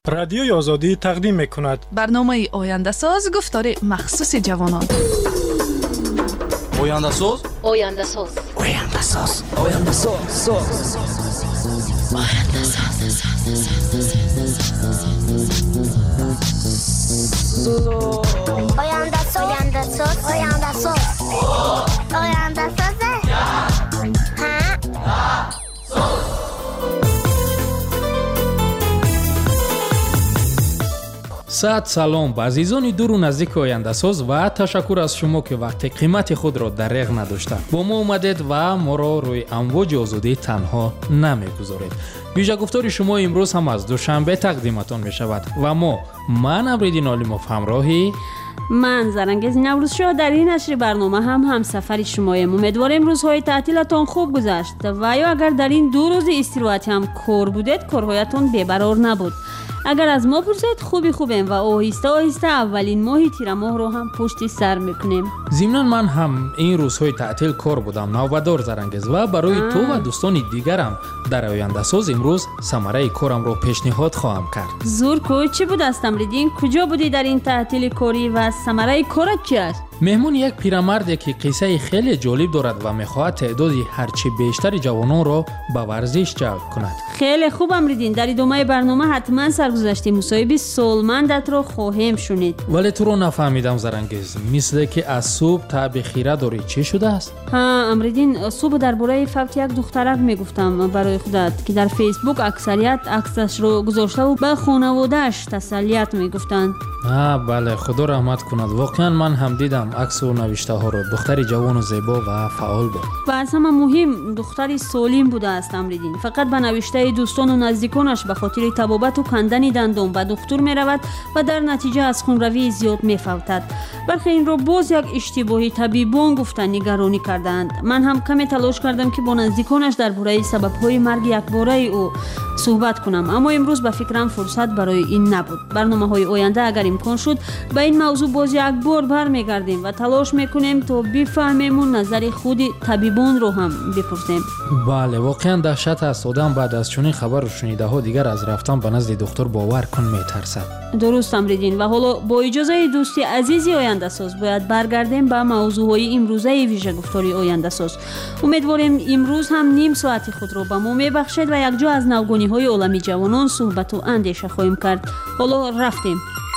رادیوی آزادی تقدیم می‌کند برنامه آینده ساز گفتار مخصوص جوانان. آینده ساز آینده ساز آینده ساز آینده ساز саат салом ба азизони дуру наздики ояндасоз ва ташаккур аз шумо ки вақти қимати худро дареғ надошта бо мо омадед ва моро рӯи амвоҷи озодӣ танҳо намегузоред. вижагуфтори шумо имрӯз ҳам аз душанбе тақдиматон мешавад ва ман Амриддин Олимов ҳамроҳи من زرنگز نوروزشاه در این نشر برنامه هم سفری شماییم. امیدواریم روزهای تعطیلتان خوب گذشت و یا اگر در این 2 روز استراحت هم کار بودید کارهایتان بی‌برار نبود. اگر از ما پرسید خوبیم و آهسته آهسته اولین ماه تیر ماه رو هم پشت سر میکنیم. ضمناً من هم این روزهای تعطیل کار بودم. نوبدار زرنگز و برای تو و دوستان دیگرم در آینده ساز امروز ثمره کارم رو پیشنهاد خواهم کرد. زور کو چی بود است امریدین؟ کجا بودی در این تعطیل کاری و ثمره کارت چی است؟ مهمون یک پیرمرد که قصه خیلی جالب دارد و میخواهد تعدادی هرچی بیشتر جوانان را به ورزش جلب کند. خیلی خوب امریدین. در ادامه برنامه حتما سرگذشت مصاحبه سالمندت را خواهیم شنید. ولی تو رو نفهمیدم زرنگز. مثل که از صبح تا به خیره داری چی شده است؟ ها امریدین صبح درباره فوت یک دخترک میگفتم برای خودت که در فیسبوک اکثریت عکسش رو گذاشته و به خانواده‌اش تسلیت میگفتند. بله خدا رحمت کند. واقعا من هم دیدم عکس و نوشته ها رو. دختری جوان و زیبا و فعال بود. و از همه مهم دختری سالم بوده است امریدین. فقط به نوشته دوستان و نزدیکانش به خاطر تبابت و کندن دندان به دکتر می رود و در نتیجه از خونروی زیاد می فوتد. برخی این را باز یک اشتباهی طبیبان گفتن نگرانی کردند. من هم کمی تلاش کردم که با نزدیکانش درباره سبب‌های مرگ یکباره او صحبت کنم، اما امروز به فکرم فرصت برای این نبود. برنامه‌های آینده اگر امکان شد به این موضوع باز یک بار برمیگردیم و تلاش میکنیم تا بفهمیم و نظر خود طبیبان رو هم بپرسیم. بله واقعا دهشت است. آدم بعد از چنین خبر و شنیده ها دیگر از رفتن به نزد دکتر باور کن میترسد. درست امریدین. و حالا با اجازه دوستی عزیزی آینده ساز باید برگردیم به موضوعهای امروزه ویژه گفتاری آینده ساز. امیدواریم امروز هم نیم ساعت خود رو به ما میبخشید و یک جا از نوگانی‌های عالمی جوانان صحبت و اندیشه خواهیم کرد. حالا رفتیم.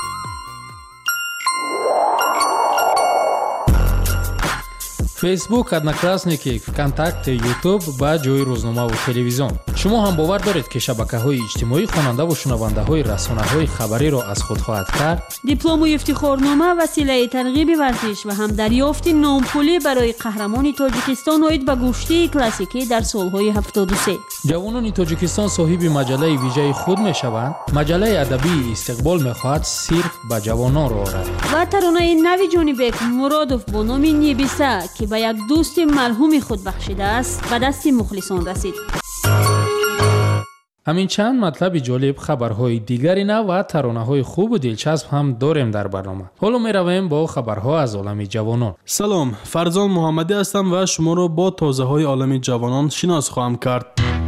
فیسبوک، одноклассники، ВКонтакте، ютуб ба ҷои рӯзномаву телевизион. шумо ҳам бовар доред ки шабакаҳои иҷтимоӣ хонандаву шунавандаҳои расонаҳои хабариро аз худ хоҳад кард? диплому ифтихорнома василаи тарғиби варзиш ва ҳам дарёфти номпулӣ барои қаҳрамони тоҷикистон оид ба гӯштии классикӣ дар солҳои 73. ҷавонони тоҷикистон соҳиби маҷалаи вижаи худ мешаванд. маҷалаи адабии истиқбол мехоҳад сирф ба ҷавононро орад. ва таронаи нави ҷонибек муродов бо номи нибиса ки ба як дӯсти марҳуми худ бахшида аст ба дасти мухлисон расид. ҳамин чанд матлаби ҷолиб, хабарҳои дигари нав ва таронаҳои хубу дилчасп ҳам дорем дар барнома. ҳоло меравем бо хабарҳо аз олами ҷавонон. салом, фарзон муҳаммадӣ ҳастам ва шуморо бо тозаҳои олами ҷавонон шинос хоҳам кард.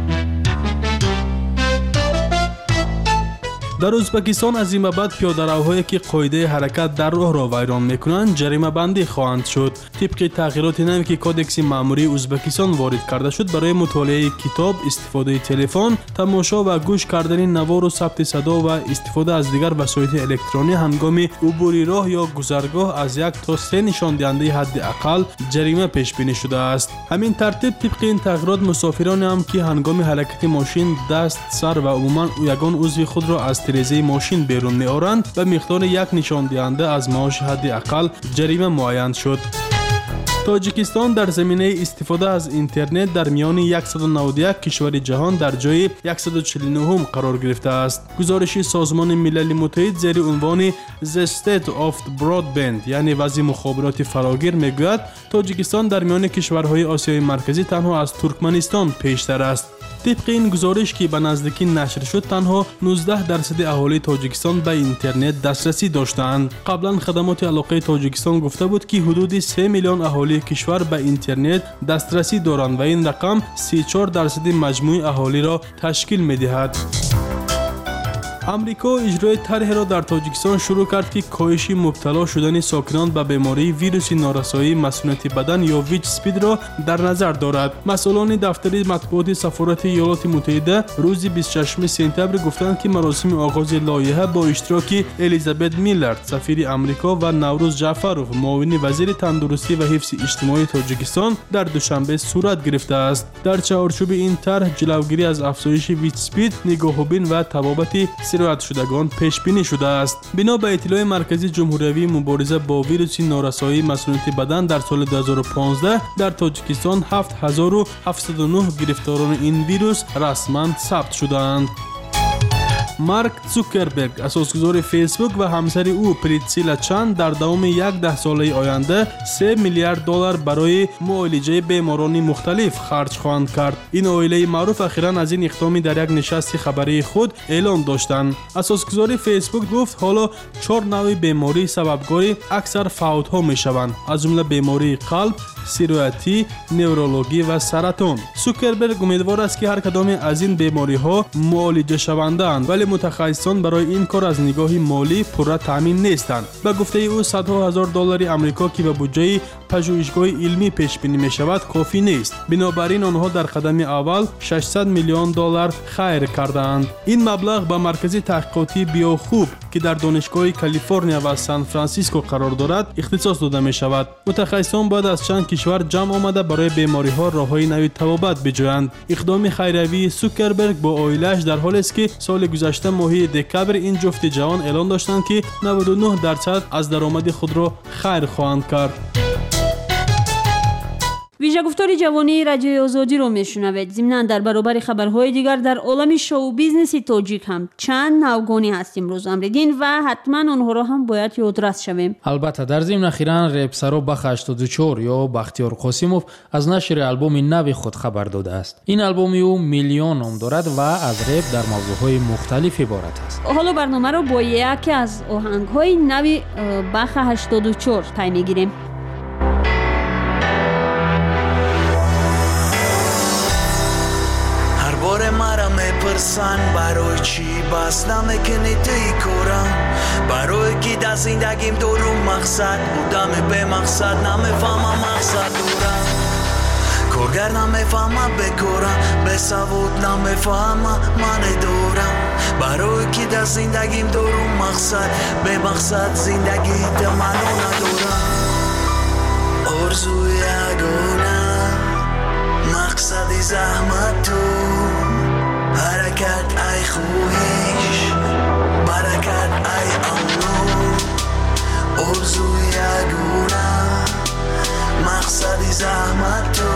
дар ӯзбекистон аз ин ба баъд пиёдаравҳое ки қоидаи ҳаракат дар роҳро вайрон мекунанд ҷаримабандӣ хоҳанд шуд. тибқи тағйироти наве ки кодекси маъмурии ӯзбекистон ворид карда шуд, барои мутолиаи китоб, истифодаи телефон, тамошо ва гӯш кардани навору сабти садо ва истифода аз дигар васоити электронӣ ҳангоми убури роҳ ё гузаргоҳ аз 1 то 3 нишондиҳандаи ҳадди ақал ҷарима пешбинӣ шудааст. ҳамин тартиб тибқи ин тағйирот мусофироне ҳам ки ҳангоми ҳаракати мошин даст, сар ва умуман ягон узви худро аз тирезаи мошин берун меоранд ба миқдори 1 нишондиҳанда аз маоши ҳадди ақал ҷарима муайян шуд. тоҷикистон дар заминаи истифода аз интернет дар миёни 191 кишвари ҷаҳон дар ҷойи 149-ум қарор гирифтааст. гузориши Созмони Милали Муттаҳид зери унвони The State of Broadband, яъне вазъи мухобироти фарогир мегӯяд, тоҷикистон дар миёни кишварҳои Осиёи Марказӣ танҳо аз Туркманистон пештар аст. طبق این گزارش که به نزدیکی نشر شد، تنها 19% اهالی تاجیکستان به اینترنت دسترسی داشتند. قبلا خدمات علاقه تاجیکستان گفته بود که حدود 3 میلیون اهالی کشور به اینترنت دسترسی دارند و این رقم 34% مجموع اهالی را تشکیل می‌دهد. آمریکا اجرای طرحی را در تاجیکستان شروع کرد که کاهش مبتلا شدن ساکنان به بیماری ویروس نارسایی مسمومیت بدن یا ویچ اسپید را در نظر دارد. مسئولان دفتر مطبوعات سفارت ایالات متحده روز 26 سپتامبر گفتند که مراسم آغاز لایحه با اشتراک الیزابت میلر سفیر آمریکا و نوروز جعفروف معاون وزیر تندرستی و حفظ اجتماعی تاجیکستان در دوشنبه صورت گرفته است. در چارچوب این طرح جلوگیری از افزایش ویچ اسپید، نگاهبین و تبابت سرایت شدگان پیش بینی شده است. بنا به اطلاع مرکز جمهوری مبارزه با ویروس نارسایی مسمومیت بدن در سال 2015 در تاجیکستان 7709 گرفتاران این ویروس رسما ثبت شدند. مارک زوکربرگ اساسگزار فیسبوک و همسر او پریتسیلا چند در دوام 10 ساله آینده 3 میلیارد دلار برای معالجه بیماران مختلف خرج خواهند کرد. این عائله معروف اخیراً از این اقدام در یک نشست خبری خود اعلام داشتند. اساسگزار فیسبوک گفت حالا 4 نوع بیماری سببگار اکثر فوت ها می شوند، از جمله بیماری قلب، سیرویتی، نورولوژی و سرطان. زوکربرگ امیدوار است که هر کدام از این بیماری ها معالجه شوندند، ولی متخصصان برای این کار از نگاه مالی پوره تامین نیستند. به گفته او صدها هزار دلار آمریکا که به بودجه پژوهشگاه علمی پیش بینی می شود کافی نیست. بنابراین آنها در قدم اول 600 میلیون دلار خیر کردند. این مبلغ به مرکز تحقیقاتی بیوخوب که در دانشگاه کالیفرنیا و سان فرانسیسکو قرار دارد اختصاص داده می شود. متخصصان باید از چند کشور جمع آمده برای بیماری ها راههای نوی تبابت بجویند. اقدام خیروی زوکربرگ با عائله‌اش در حالی است که سال گذشته ماه دکبر این جفت جوان اعلان داشتند که 99% از درآمد خود را خیر خواهند کرد. ویژه گفتار جوانی رادیوی آزادی رو میشنوید. ضمناً در برابر خبرهای دیگر در عالم شو بیزنس تاجیک هم چند نوگانی هست امروز امریدین و حتما اونها رو هم باید یادرس شویم. البته در ضمن اخیراً رپسرو بخ 84 یا بختیار قاسموف از نشر آلبوم نو خود خبر داده است. این آلبوم او میلیون نام دارد و از رپ در موضوعهای مختلف عبارت است. حالا برنامه رو با یکی از آهنگ‌های نو بخ 84 پی میگیریم. مرا میپرسن برای چی بس نمیکنی توی کارم، برای کی در زندگیم دارم مقصد بودم به مقصد نمیفهمم مقصد دارم، کارگر نمیفهمم بکارم، به سواد نمیفهمم من دارم، برای کی در زندگیم دارم مقصد به مقصد زندگی منو ندارم، آرزوی یگانه مقصد زحمت تو، حرکت ای خویش برکت ای الله، آرزوی یگانه مقصد زحمت تو،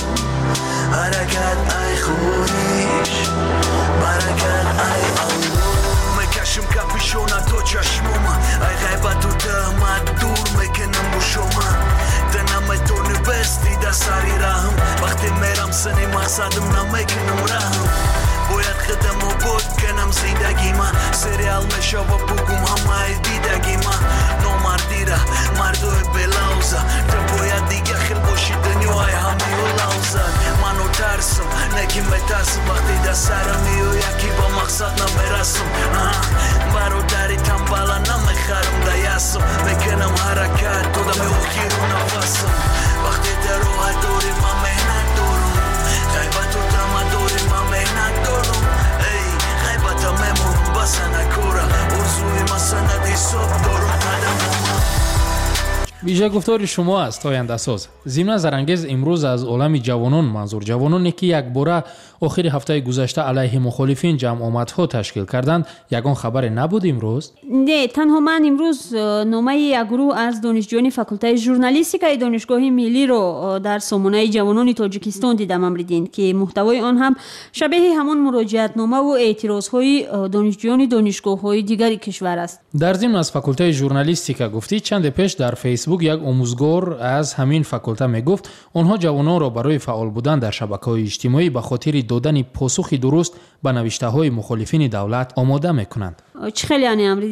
حرکت ای خویش برکت ای الله، میکشم کپیشون تو چشمم، ای غیبت و تهمت دور میکنم با شما، دنم تو نبستی در سری رحم، وقتی میرم سنی مقصدم نمیکنم رحم، باید خدم و بود کنم زندگی من، سریال میشه و بگم همه دیدگی من، نامردی را مردوی بلاوزه، تو باید دیگه خیل باشی دنیای همی و لوزه، منو ترسم نگی میترسم وقتی در سرمی و یکی با مقصد نمیرسم، برادری تنبالا نمیخرم دیاسم، میکنم حرکت کدام اوکی رو نفسم، وقتی در روح دوری من مهنت دارم، غیبت و دم دوری من مهنت دارم، ای غیبت میمونم بسنه کورا، ارزوی من سندی صبح دارم قدم ویژه گفتار شما است آینده ساز. ضمن زرانگیز امروز از عالم جوانان منظور جوانانی که یک باره آخر هفته گذشته علیه مخالفین جمع آمدها تشکیل کردند یگان خبر نبود امروز؟ نه، تنها من امروز نامه یک گروه از دانشجویان فاکولته ژورنالیستیک دانشگاه ملی رو در سامانه جوانان تاجیکستان دیدم امریدین که محتوای آن هم شبیه همان مراجعت نامه و اعتراضهای دانشجویان دانشگاه‌های دیگر کشور است. در ضمن از فاکولته ژورنالیستیک گفتی چند پیش در فیسبوک یک آموزگار از همین فاکولته میگفت آنها جوانان را برای فعال بودن در شبکه‌های اجتماعی به خاطر دادن پاسخی درست به نوشته‌های مخالفین دولت آماده میکنند. چه خیلی یعنی امریدین؟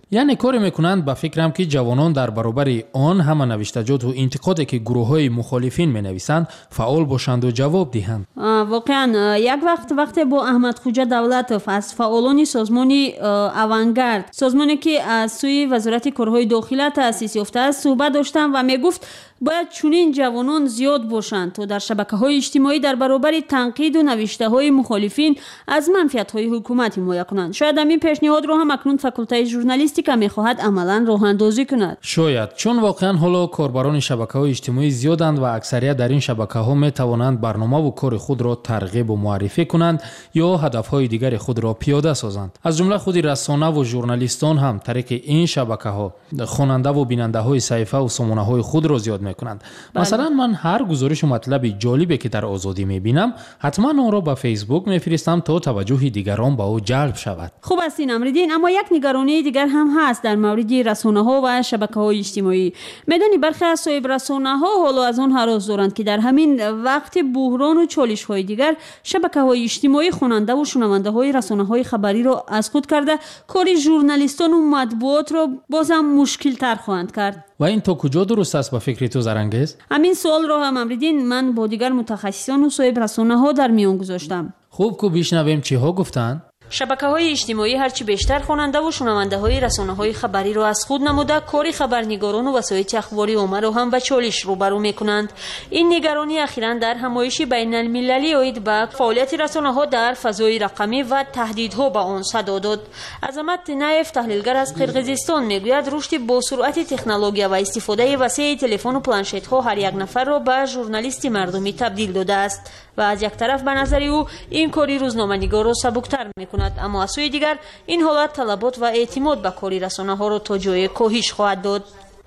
یعنی کاری میکنند با فکرم که جوانان در برابر آن همه نوشتجات و انتقادی که گروه‌های مخالفین مینویسند فعال باشند و جواب دهند. واقعا یک وقت با احمد خوجا دولتوف از فعالان سازمان اوانگارد، سازمانی که از سوی وزارت کارهای داخلی تأسیس یافته است صحبت داشتم و میگفت باید چنین جوانان زیاد باشند تا در شبکه‌های اجتماعی در برابر تنقید و نوشته‌های مخالفین از منفعت‌های حکومت حمایت کنند. شاید همین پیشنهاد را هم اکنون فاکولته ژورنالیستیکا می‌خواهد عملاً راه‌اندازی کند. شاید چون واقعاً حالا کاربران شبکه‌های اجتماعی زیادند و اکثریت در این شبکه‌ها می‌توانند برنامه و کار خود را ترغیب و معرفی کنند یا هدف‌های دیگر خود را پیاده سازند. از جمله خود رسانه و ژورنالیستان هم طریق این شبکه‌ها خواننده و بیننده‌های صحیفه و سامانه‌های خود را زیاد میکنند. مثلا من هر گزارش و مطلب جالبی که در آزادی میبینم حتما آن را به فیسبوک میفرستم تا توجه دیگران به او جلب شود. خوب است نمردین، اما یک نگرانی دیگر هم هست در مورد رسانه‌ها و شبکه‌های اجتماعی. میدانی برخی از صاحب رسانه‌ها حالا از آن هراس دارند که در همین وقت بحران و چالش‌های دیگر شبکه‌های اجتماعی خواننده و شنونده‌های رسانه‌های خبری را از خود کرده کار ژورنالیستان و مطبوعات را بازم مشکل‌تر خواهند کرد. و این تا کجا درست است به فکر تو زرنگیز؟ همین سوال را هم امریدین من با دیگر متخصصان و صاحب رسانه‌ها در میان گذاشتم. خوب که بشنویم چی ها گفتند. شبکه‌های اجتماعی هرچی بیشتر خواننده و شنونده‌های رسانه‌های خبری را از خود نموده کاری خبرنگاران و وسایل اخباری عامه را هم به چالش روبرو می‌کنند. این نگرانی اخیراً در همایش بین‌المللی اید به فعالیت رسانه‌ها در فضای رقمی و تهدیدها به آن صدا داد. عظمت نایف تحلیلگر از قرقیزستان میگوید رشد با سرعت تکنولوژی و استفاده وسیع تلفن و پلانشت‌ها هر یک نفر را به ژورنالیست مردمی تبدیل داده است و از یک طرف به نظر او این کاری روزنامه‌نگار را سبکتر می‌کند، اما از سوی دیگر این حالت طلبات و اعتماد به کاری رسانه‌ها را تا جای کاهش خواهد داد.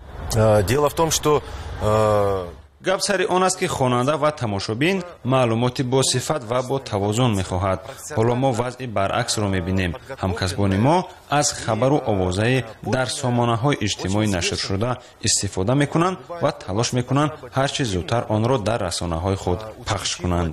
Дело в том, что гап сари он аст ки хонанда ва тамошобин маълумоти босифат ва бо тавозун мехоҳад. ҳоло мо вазъи баръаксро мебинем. ҳамкасбони мо аз хабару овозаи дар сомонаҳои иҷтимоӣ нашршуда истифода мекунанд ва талош мекунанд ҳарчи зудтар онро дар расонаҳои худ пахш кунанд.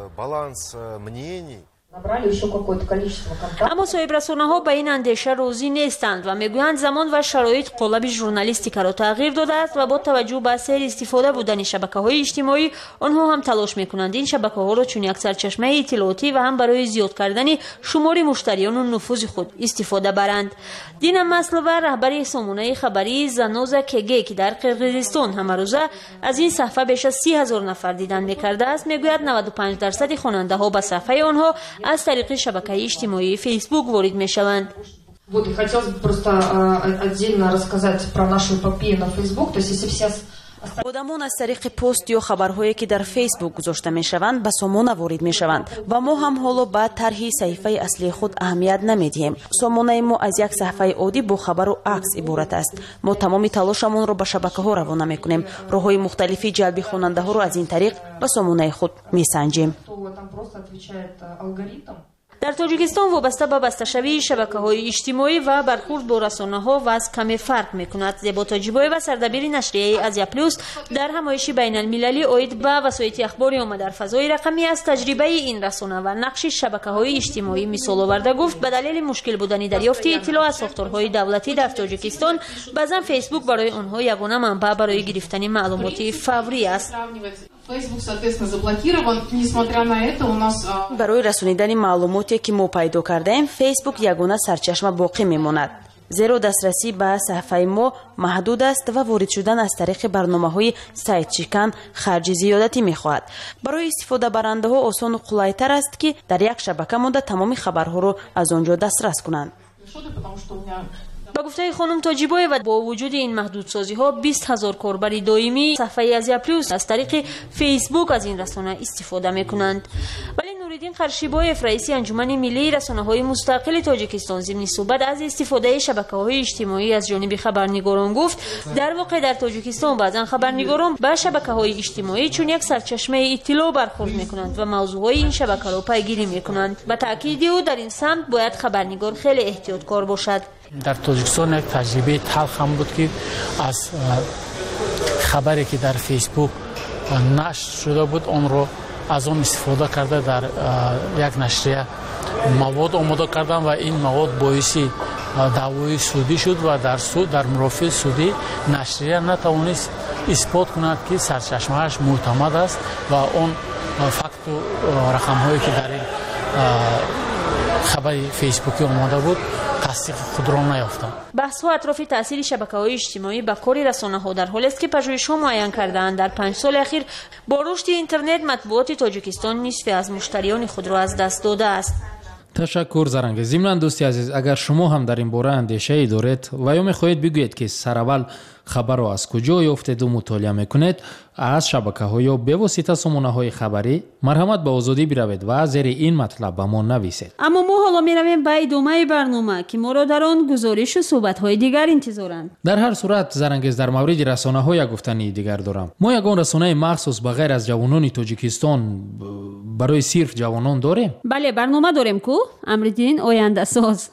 اما صاحب رسانه‌ها به این اندیشه راضی نیستند و میگویند زمان و شرایط قالب ژورنالیستیک را تغییر داده است و با توجه به سیر استفاده بودن شبکه‌های اجتماعی آنها هم تلاش میکنند این شبکه‌ها را چون یک سرچشمه اطلاعاتی و هم برای زیاد کردن شمار مشتریان و نفوذ خود استفاده برند. دین مسلوه رهبر سامانه خبری زنوزا کگی که در قرقیزستان همه روزه از این صفحه بیش از 30,000 نفر دیدن میکرده است میگوید 95% خواننده‌ها به صفحه آنها از طریق شبکه اجتماعی فیسبوک وارد میشوند. Вот, и хотелось бы просто отдельно рассказать про нашу эпопею на Facebook. То есть, если все... آدمان از طریق پست یا خبرهایی که در فیسبوک گذاشته میشوند به سامانه وارد میشوند و ما هم حالا به طرح صحیفه اصلی خود اهمیت نمیدیم. سامانه ما از یک صفحه عادی با خبر و عکس عبارت است. ما تمام تلاشمون را به شبکه‌ها روانه میکنیم. راههای مختلفی جلب خواننده ها را از این طریق به سامانه خود میسنجیم. در تاجیکستان وابسته به بسته‌شوی شبکه‌های اجتماعی و برخورد با رسانه‌ها وضع کمی فرق می‌کند. زیبا تاجیبای و سردبیر نشریه آزیا پلوس در همایش بین‌المللی اید به وسایل اخباری عامه در فضای رقمی از تجربه این رسانه و نقش شبکه‌های اجتماعی مثال آورده گفت به دلیل مشکل بودن دریافت اطلاع از ساختارهای دولتی در تاجیکستان بعضا فیسبوک برای آنها یگانه منبع برای گرفتن معلومات فوری است. Facebook, соответственно, заблокирован. Несмотря на это, у нас... برای رسانیدن معلوماتی که ما پیدا کردیم فیسبوک یگانه سرچشمه باقی میماند. زیرا دسترسی به صفحه ما محدود است و وارد شدن از طریق برنامه‌های سایت چیکن خرج زیادتی می‌خواهد. برای استفاده برنده‌ها آسان و قلای‌تر است که در یک شبکه مانده تمام خبرها را از آنجا دسترس کنند. با گفته خانم تاجیبای و با وجود این محدودسازی ها 20,000 کاربر دائمی صفحه آزیا پلوس از طریق فیسبوک از این رسانه استفاده میکنند. ولی نوریدین قرشیبایف رئیس انجمن ملی رسانه‌های مستقل تاجیکستان ضمن صحبت از استفاده شبکه‌های اجتماعی از جانب خبرنگاران گفت در واقع در تاجیکستان بعضا خبرنگاران به شبکه‌های اجتماعی چون یک سرچشمه اطلاع برخورد میکنند و موضوعهای این شبکه را پیگیری میکنند. به تاکید او در این سمت باید خبرنگار خیلی احتیاطکار باشد. در تاجیکستان یک تجربه تلخ هم بود که از خبری که در فیسبوک نشر شده بود اون رو از اون استفاده کرده در یک نشریه مواد آماده کردن و این مواد باعث دعوای سودی شد و در مرافع سودی نشریه نتوانست اثبات کند که سرچشمه‌اش معتمد است و اون فکت و رقم‌هایی که در این خبر فیسبوکی آمده بود تصدیق خود را نیافتند. بحث‌ها اطراف تأثیر شبکه‌های اجتماعی به کار رسانه‌ها در حالی است که پژوهش‌ها معین کرده‌اند در 5 سال اخیر با رشد اینترنت مطبوعات تاجیکستان نصف از مشتریان خود را از دست داده است. تشکر زرنگ. ضمن دوستی عزیز، اگر شما هم در این باره اندیشه‌ای دارید و یا می‌خواهید بگویید که سراول خبر را از کجا یافتید و مطالعه می‌کنید، از شبکه‌ها یا به واسطه سامانه‌های خبری مرحمت به آزادی بروید و زیر این مطلب به ما نویسید. اما ما حالا می‌رویم به ادامه برنامه که ما را در آن گزارش و صحبت‌های دیگر انتظارند. در هر صورت زرنگیز، در مورد رسانه‌ها یک گفتنی دیگر دارم. ما یگان رسانه مخصوص به غیر از جوانان تاجیکستان برای صرف جوانان داریم؟ بله، برنامه داریم کو امردین آینده ساز.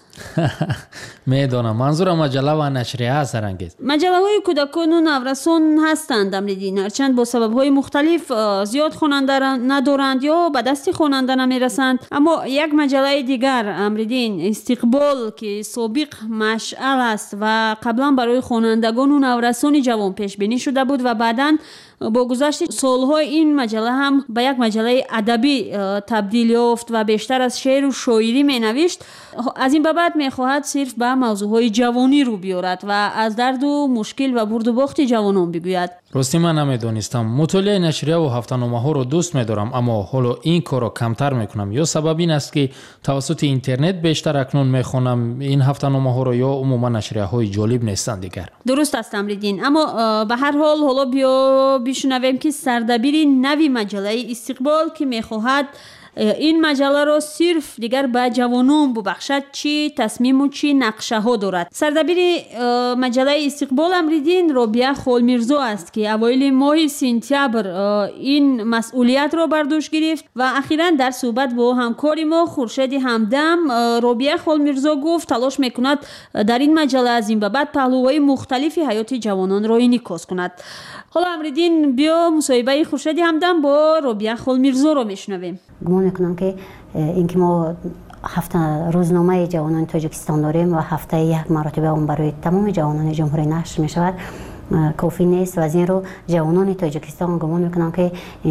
میدانم منظورم مجله و نشریه است زرنگیز. مجله‌های کودکان و نورسان هستند امردین، هرچند با سبب‌های مختلف زیاد خواننده ندارند یا به دست خواننده نمیرسند. اما یک مجله دیگر امردین، استقبال، که سابق مشعل است و قبلا برای خوانندگان و نورسان جوان پیش بینی شده بود و بعداً با گذشت سالها این مجله هم به یک مجله ادبی تبدیل یافت و بیشتر از شعر و شاعری می نوشت. از این به بعد می خواهد صرف به موضوعهای جوانی رو بیارد و از درد و مشکل و برد و باخت جوانان بگوید. راستی من نمیدانستم. مطالعه نشریه و هفته‌نامه ها رو دوست می‌دارم، اما حالا این کار رو کمتر میکنم. یا سبب این است که توسط اینترنت بیشتر اکنون میخونم این هفته‌نامه ها رو، یا عموما نشریه های جالب نیستند دیگر. درست است امردین، اما به هر حال حالا بیا بشنویم که سردبیر نوی مجله استقبال که میخواهد این مجله را صرف دیگر به جوانان ببخشد چی تصمیم و چی نقشه ها دارد. سردبیر مجله استقبال امردین رابعه خالمیرزا است که اوایل ماه سپتامبر این مسئولیت را بر دوش گرفت و اخیراً در صحبت با همکار ما خورشید همدم، رابعه خالمیرزا گفت تلاش میکند در این مجله از این به بعد پهلوهای مختلفی حیات جوانان را انعکاس کند. حالا امردین بیا مصاحبه خورشید همدم با رابعه خالمیرزا را میشنویم. گمان میکنم که اینکه ما هفته روزنامه جوانان تاجیکستان داریم و هفته یک مرتبه اون برای تمام جوانان جمهوری نشر می شود کافی نیست و از این رو جوانان تاجیکستان گمان میکنم که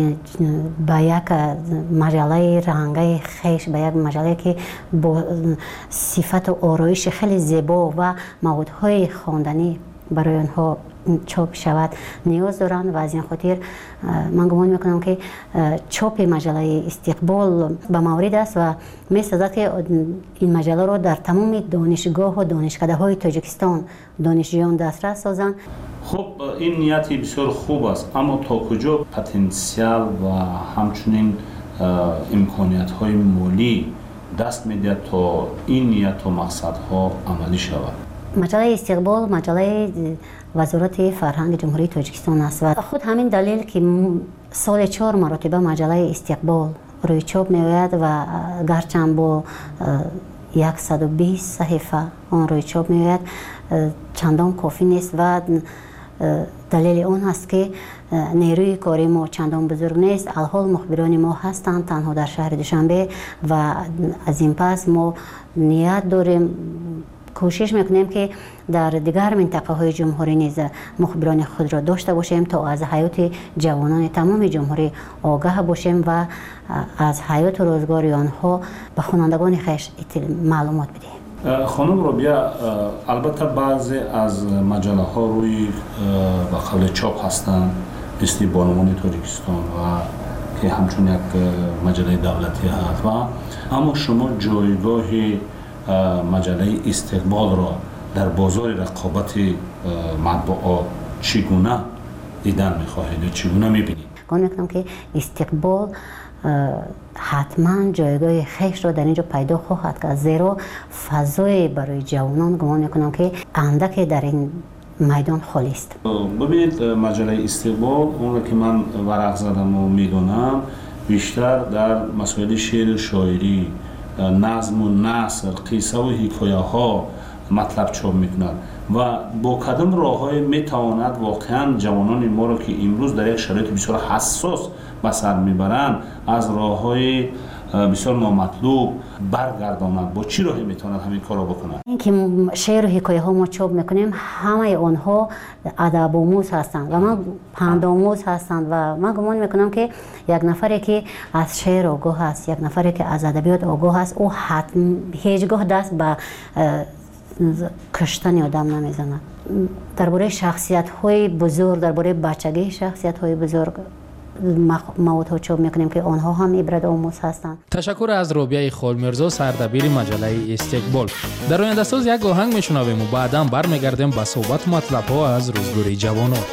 با یک مجله رنگای خیش، با یک مجله که با صفت و آرایش خیلی زیبا و موادهای خواندنی برای آنها چاپ شود نیاز دارند و از این خاطر من گمان میکنم که چاپ مجله استقبال به مورد است و می‌سازد که این مجله را در تمام دانشگاه و دانشکده های تاجیکستان دانشجویان دسترس سازند. خب این نیتی بسیار خوب است، اما تا کجا پتانسیل و همچنین امکانیت های مالی دست می‌دهد تا این نیت و مقصدها عملی شود؟ مجله استقبال مجله وزارت فرهنگ جمهوری تاجیکستان است و خود همین دلیل که سال 4 مرتبه مجله استقبال روی چاپ می‌آید و گرچند با 120 صفحه آن روی چاپ می‌آید چندان کافی نیست و دلیل اون است که نیروی کاری ما چندان بزرگ نیست. الحال مخبران ما هستند تنها در شهر دوشنبه و از این پس ما نیت داریم، کوشش میکنیم که در دیگر منطقه های جمهوری نیز مخبران خود را داشته باشیم تا از حیات جوانان تمام جمهوری آگاه باشیم و از حیات و روزگار آنها به خوانندگان خویش معلومات بدهیم. خانم رابعه، البته بعضی از مجله ها روی به قول چاپ هستند، مثل بانوان تاجیکستان و که همچون یک مجله دولتی هست، و اما شما جایگاه مجله استقبال را در بازار رقابت مطبوعات چگونه دیدن می‌خواهید یا چگونه می‌بینید؟ گمان می‌کنم که استقبال حتما جایگاه خیش را در اینجا پیدا خواهد کرد، زیرا فضای برای جوانان گمان می‌کنم که اندک در این میدان خالی است. ببینید مجله استقبال، اون را که من ورق زدم و میدونم، بیشتر در مسائل شعر و شاعری، نظم و نثر، قصه و حکایه ها مطلب چاپ میکنند و با کدام راههای میتواند واقعا جوانان ما را که امروز در یک شرایط بسیار حساس به سر میبرند از راههای بسیار نامطلوب برگرداند با چی راهی میتواند همین کار را بکنند؟ اینکه شعر و حکایه ها ما چاپ میکنیم همه اونها ادب آموز هستند و من پند آموز هستند و من گمان میکنم که یک نفری که از شعر آگاه است، یک نفری که از ادبیات آگاه است، او هیچگاه دست به کشتن آدم نمیزند. درباره شخصیت های بزرگ، درباره بچگی شخصیت های بزرگ مواد چاپ میکنیم که آنها هم عبرت آموز هستند. تشکر از رابعه خالمیرزا، سردبیر مجله استقبال. در آینده ساز یک آهنگ میشنویم و بعدا برمیگردیم به صحبت مطلب ها از روزگاری جوانان.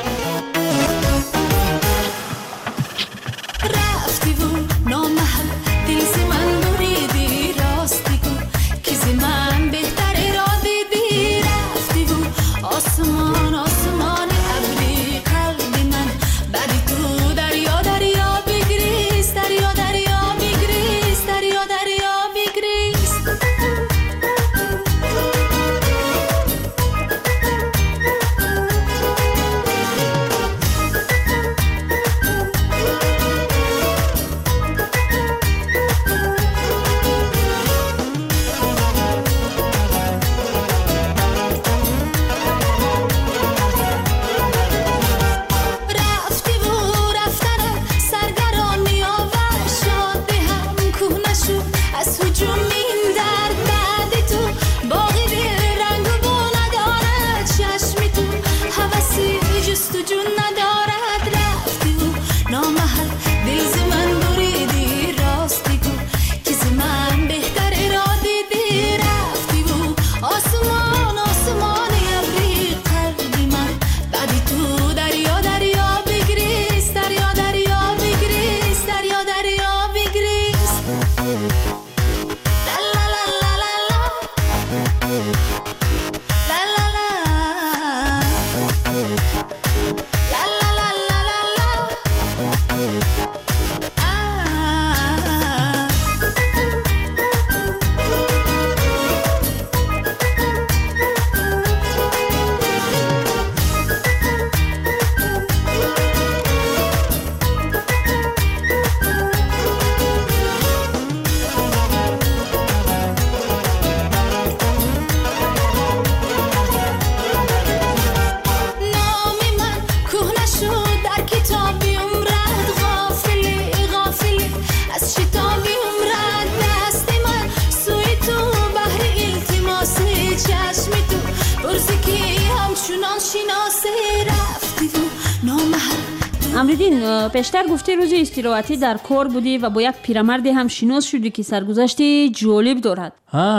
امریدین، پیشتر گفتی روز استراحتی در کار بودی و با یک پیرمردی هم شناس شدی که سرگذشت جالب دارد.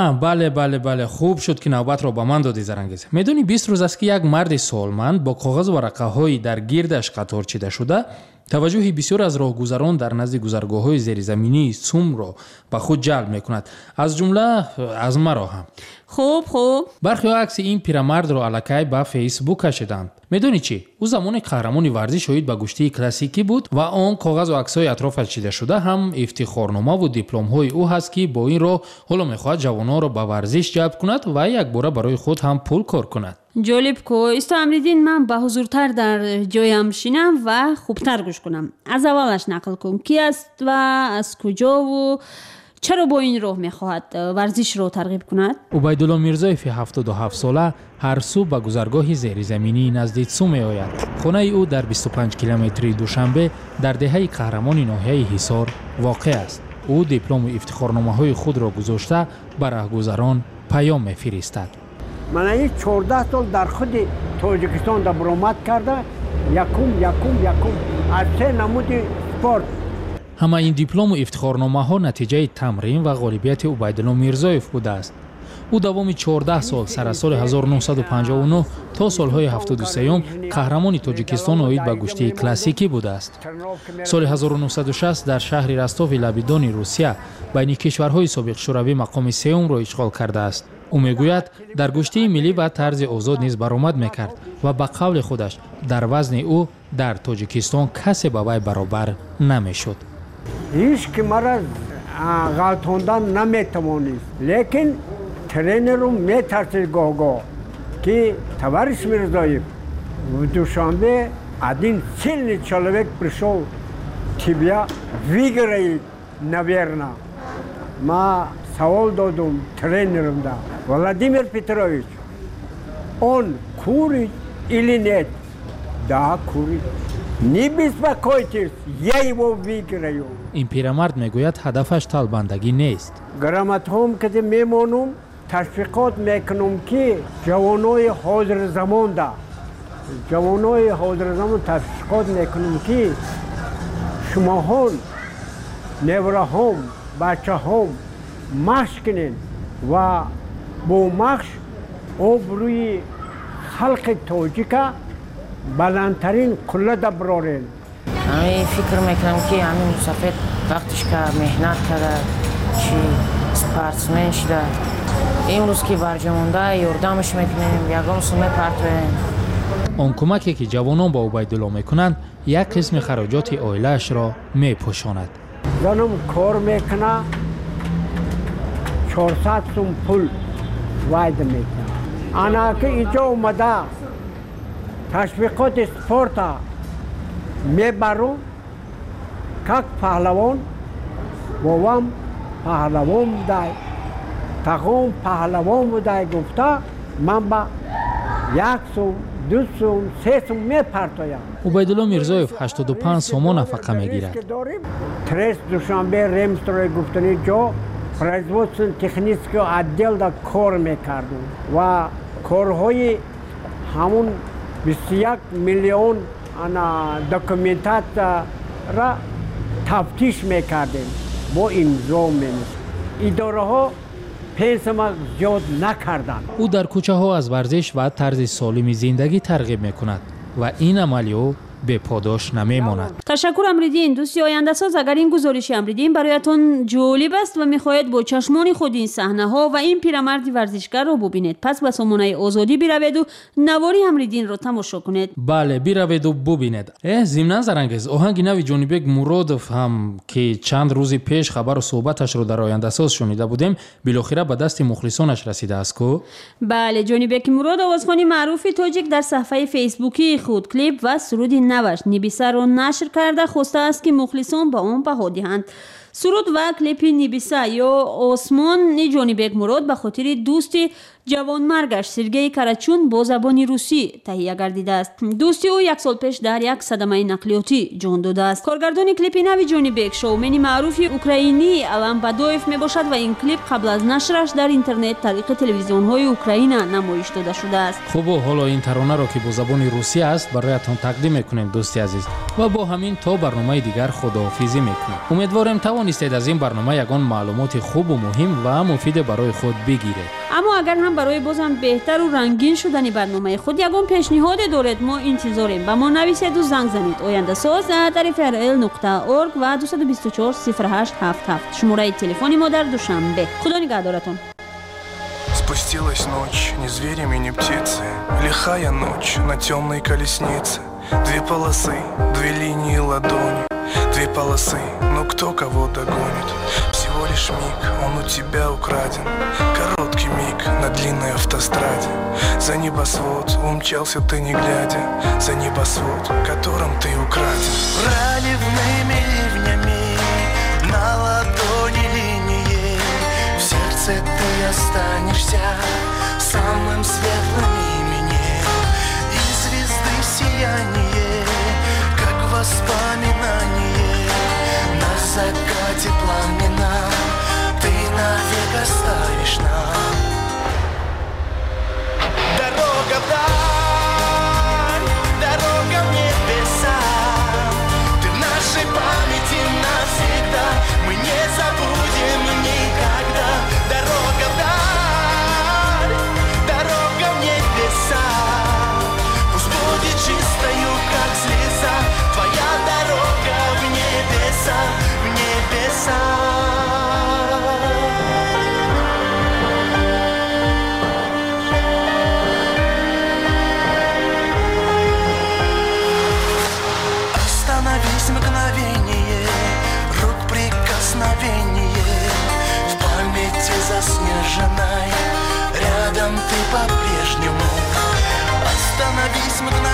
بله خوب شد که نوبت را به من دادی زرنگیز. میدونی 20 روز است که یک مرد سالمند با کاغذ و ورقه‌های در گردش قطار چیده شده توجه بسیار از راهگذران در نزد گذرگاه‌های زیرزمینی سوم را به خود جلب می‌کند، از جمله از مرا هم. خوب برخی عکس این پیرمرد را الکی به فیسبوک کشیدند. میدونی چی؟ او زمان قهرمان ورزش شاید به گشتی کلاسیکی بود و آن کاغذ و عکس‌های اطرافش چیده شده هم افتخارنامه و دیپلم‌های او هست که با این راه حالا می‌خواهد جوانان را به ورزش جلب کند و یک باره برای خود هم پول کار کند. جالب کو است امریدین، من به حضورتر در جایم شینم و خوبتر گوش کنم. از اولش نقل کن کی است و از کجا و چرا با این راه میخواهد ورزش رو ترغیب کند؟ عبیدالله میرزایف 77 ساله هر صبح به گذرگاه زیرزمینی نزدیک سو میآید. خانه او در 25 کیلومتری دوشنبه در دهه قهرمان ناحیه حصار واقع است. او دیپلم و افتخارنامه‌های خود را گذاشته به راهگذران پیام میفرستد. من این 14 سال در خود تاجیکستان در برآمد کرده یکم از سه نمود سپورت. همه این دیپلم و افتخارنامه ها نتیجه تمرین و غالبیت عبیدالله میرزایف بوده است. او دوام 14 سال سر از سال 1959 تا سالهای 73 قهرمان تاجیکستان آید به گشتی کلاسیکی بوده است. سال 1960 در شهر رستاو لبیدان روسیه بین کشورهای سابق شوروی مقام سوم را اشغال کرده است. او میگوید در گشتی ملی و طرز آزاد نیز برآمد میکرد و به قول خودش در وزن او در تاجیکستان کسی به وی برابر نمیشد. هیچ که مرا غلطاندن نمیتوانست، لیکن ترینر رو میترسید گاه که товарищ Мирзоев в Душанбе один сильный человек пришел тебя выиграет наверное. Ма савол додум тренерам да. Владимир Петрович, он курит или нет? Да, курит. Не беспокойтесь, я его выиграю. ин пирамард мегӯяд ҳадафаш талбандагӣ нест. Грамотом каде мемонум, ташвиқот мекунум ки ҷавонои ҳозирзамонда. ҷавонои ҳозирзамон ташвиқот мекунум ки шумоҳон, невраҳом, бачаҳом машқ кунед ва бо машқ обрӯи халқи тоҷика баландтарин қуллада бироред. ҳамин фикр мекунам ки ҳамин мусафед вақтиш ка меҳнат карда чи спортсмен шуда имрӯз ки барҷамонда ёрдамаш мекунем ягон сум мепартоем. он кӯмаке ки ҷавонон ба убайдулло мекунанд як қисми хароҷоти оилаашро мепӯшонад. занам кор мекуна 400 сум пул вайда мекуна. ана ки иҷо омада ташвиқоти спорта мебарум как паҳлавон бовам паҳлавон будай тағом паҳлавон будай гуфта ман ба 1 сум 2 сум 3 сум мепартоям. убайдулло мирзоев 85 сомон нафақа мегирад. Трест Душанбе ремстрой гуфтани ҷо производствен технический отдел да кор мекардум ва корҳои ҳамун 21 миллион документатра тафтиш мекардем бо имзо менависем. идораҳо пенсияма зиёд накарданд. ӯ дар кӯчаҳо аз варзиш ва тарзи солими зиндагӣ тарғиб мекунад ва ин амали ӯ беподош намемонад. ташаккур Амриддин. дӯсти ояндасоз, агар ин гузориши Амриддин бароятон ҷолиб аст ва мехоҳед бо чашмони худ ин саҳнаҳо ва ин пирамарди варзишгарро бубинед, пас ба сомонаи озодӣ бираведу навори Амриддинро тамошо кунед. бале, бираведу бубинед. зимнан зарангез, оҳанги нави ҷонибек Муродов ҳам ки чанд рӯзи пеш хабару суҳбаташро дар ояндасоз шунида будем, билохира ба дасти мухлисонаш расидааст ку? бале, ҷонибек Мурод овозхони маъруфи тоҷик дар саҳфаи фейсбукии худ клип ва суруди наваш Нибисаро нашр карда хостааст ки мухлисон ба он баҳо диҳанд. суруд ва клипи Нибиса ё осмони Ҷонибек Мурод ба хотири дӯсти ҷавонмаргаш Сергей Карачун бо забони русӣ таҳия гардидааст. дӯсти ӯ 1 сол пеш дар як садамаи нақлиётӣ ҷон додааст. коргардони клипи нави Ҷонибек, шоумени маъруфи украинӣ Алам Бадоев мебошад ва ин клип қабл аз нашраш дар интернет тариқи телевизионҳои Украина намоиш дода шудааст. хубу, ҳоло ин таронаро ки бо забони русӣ аст бароятон тақдим мекунем дӯсти азиз ва бо ҳамин то барномаи дигар худоҳофизӣ мекунем. умедворем тавонистед аз ин барнома ягон маълумоти хубу муҳим ва муфиде барои худ бигиред. аммо агар ҳам барои бозам беҳтару рангин шудани барномаи худ ягон пешниҳоде доред, мо интизорем. ба мо нависеду занг занед. oyandasoz@rfrl.org ва 224 0877 шумораи телефони мо дар Душанбе. худо нигаҳдоратон. Спустилась ночь, ни зверями, ни птицы, лихая ночь на темной колеснице. 2 полосы, 2 линии ладони, 2 полосы, но кто кого догонит? Всего лишь миг, он у тебя украден, короткий миг на длинной автостраде. За небосвод умчался ты не глядя, за небосвод, которым ты украден. Проливными ливнями на ладони линии, в сердце ты останешься самым светлым именем. И звезды сияние, как воспоминание, на закате пламена ты навек оставишь нам. Дорога вдаль, дорога в небеса, ты в нашей памяти навсегда, мы не забудем никогда. Дорога вдаль, дорога в небеса, пусть будет чистою, как слеза, твоя дорога в небеса, в небеса. Остановись мгновение, рук прикосновение, в памяти заснеженной, рядом ты по-прежнему. Остановись мгновение.